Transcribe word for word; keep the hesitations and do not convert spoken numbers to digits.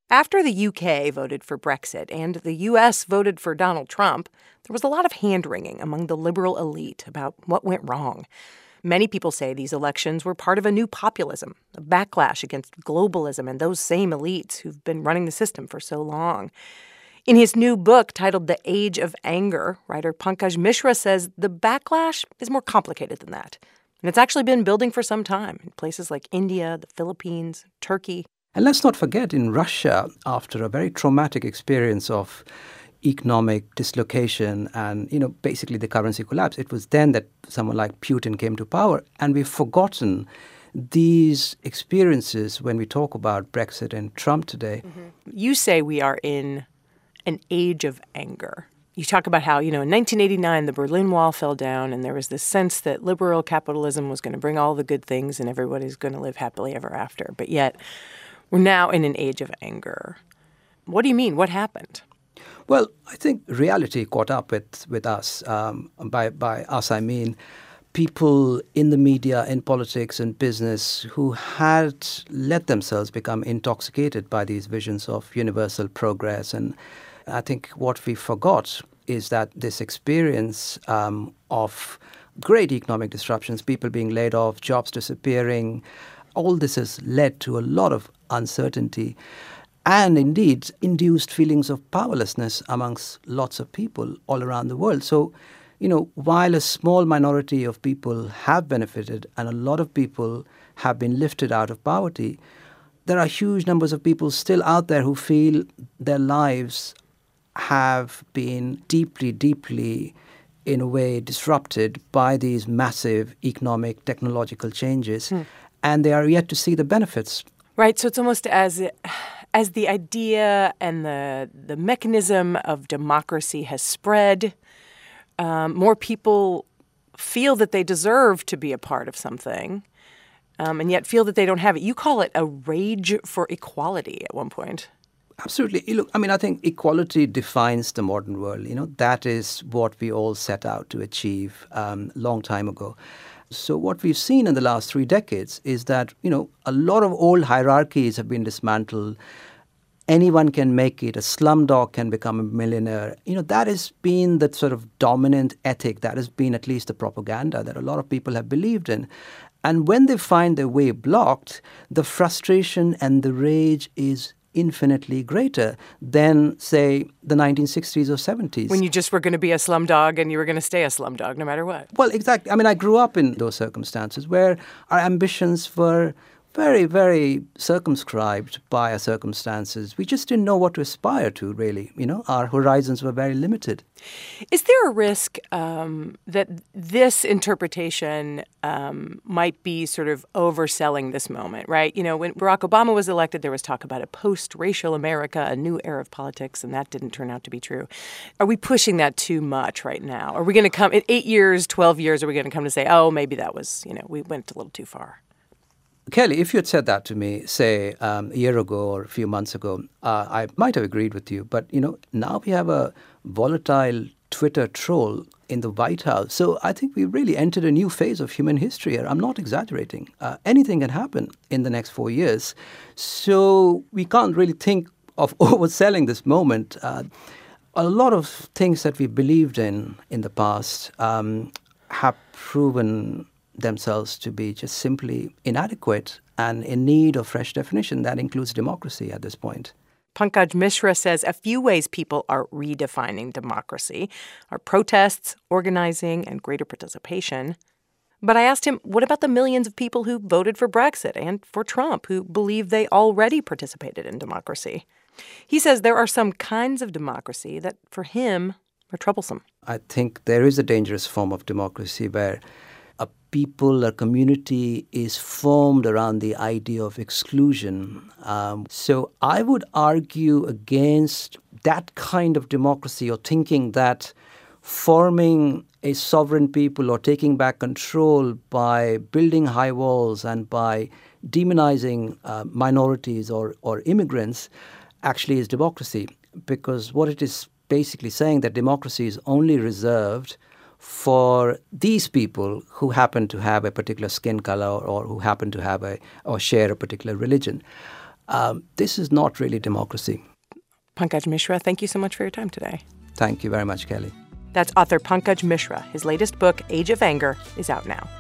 After the U K voted for Brexit and the U S voted for Donald Trump, there was a lot of hand-wringing among the liberal elite about what went wrong. Many people say these elections were part of a new populism, a backlash against globalism and those same elites who've been running the system for so long. In his new book titled The Age of Anger, writer Pankaj Mishra says the backlash is more complicated than that. And it's actually been building for some time in places like India, the Philippines, Turkey. And let's not forget, in Russia, after a very traumatic experience of economic dislocation and, you know, basically the currency collapse, it was then that someone like Putin came to power. And we've forgotten these experiences when we talk about Brexit and Trump today. Mm-hmm. You say we are in an age of anger. You talk about how, you know, in nineteen eighty-nine, the Berlin Wall fell down and there was this sense that liberal capitalism was going to bring all the good things and everybody's going to live happily ever after. But yet we're now in an age of anger. What do you mean? What happened? Well, I think reality caught up with, with us. Um, by, by us, I mean people in the media, in politics and business who had let themselves become intoxicated by these visions of universal progress. And I think what we forgot is that this experience um, of great economic disruptions, people being laid off, jobs disappearing, all this has led to a lot of uncertainty and indeed induced feelings of powerlessness amongst lots of people all around the world. So, you know, while a small minority of people have benefited and a lot of people have been lifted out of poverty, there are huge numbers of people still out there who feel their lives have been deeply, deeply, in a way, disrupted by these massive economic, technological changes. Hmm. And they are yet to see the benefits. Right. So it's almost as as the idea and the the mechanism of democracy has spread, um, more people feel that they deserve to be a part of something, um, and yet feel that they don't have it. You call it a rage for equality at one point. Absolutely. Look, I mean, I think equality defines the modern world. You know, that is what we all set out to achieve um, a long time ago. So what we've seen in the last three decades is that, you know, a lot of old hierarchies have been dismantled. Anyone can make it. A slumdog can become a millionaire. You know, that has been the sort of dominant ethic. That has been at least the propaganda that a lot of people have believed in. And when they find their way blocked, the frustration and the rage is infinitely greater than, say, the nineteen sixties or seventies. When you just were going to be a slumdog and you were going to stay a slumdog no matter what. Well, exactly. I mean, I grew up in those circumstances where our ambitions were very, very circumscribed by our circumstances. We just didn't know what to aspire to, really. You know, our horizons were very limited. Is there a risk um, that this interpretation um, might be sort of overselling this moment, right? You know, when Barack Obama was elected, there was talk about a post-racial America, a new era of politics, and that didn't turn out to be true. Are we pushing that too much right now? Are we going to come in eight years, twelve years, are we going to come to say, oh, maybe that was, you know, we went a little too far? Kelly, if you had said that to me, say, um, a year ago or a few months ago, uh, I might have agreed with you. But, you know, now we have a volatile Twitter troll in the White House. So I think we really entered a new phase of human history here. I'm not exaggerating. Uh, anything can happen in the next four years. So we can't really think of overselling this moment. Uh, a lot of things that we believed in in the past um, have proven themselves to be just simply inadequate and in need of fresh definition. That includes democracy at this point. Pankaj Mishra says a few ways people are redefining democracy are protests, organizing, and greater participation. But I asked him, what about the millions of people who voted for Brexit and for Trump who believe they already participated in democracy? He says there are some kinds of democracy that, for him, are troublesome. I think there is a dangerous form of democracy where a people, a community is formed around the idea of exclusion. Um, so I would argue against that kind of democracy, or thinking that forming a sovereign people or taking back control by building high walls and by demonizing uh, minorities or, or immigrants actually is democracy. Because what it is basically saying that democracy is only reserved for these people who happen to have a particular skin color or who happen to have a or share a particular religion. um, this is not really democracy. Pankaj Mishra, thank you so much for your time today. Thank you very much, Kelly. That's author Pankaj Mishra. His latest book, Age of Anger, is out now.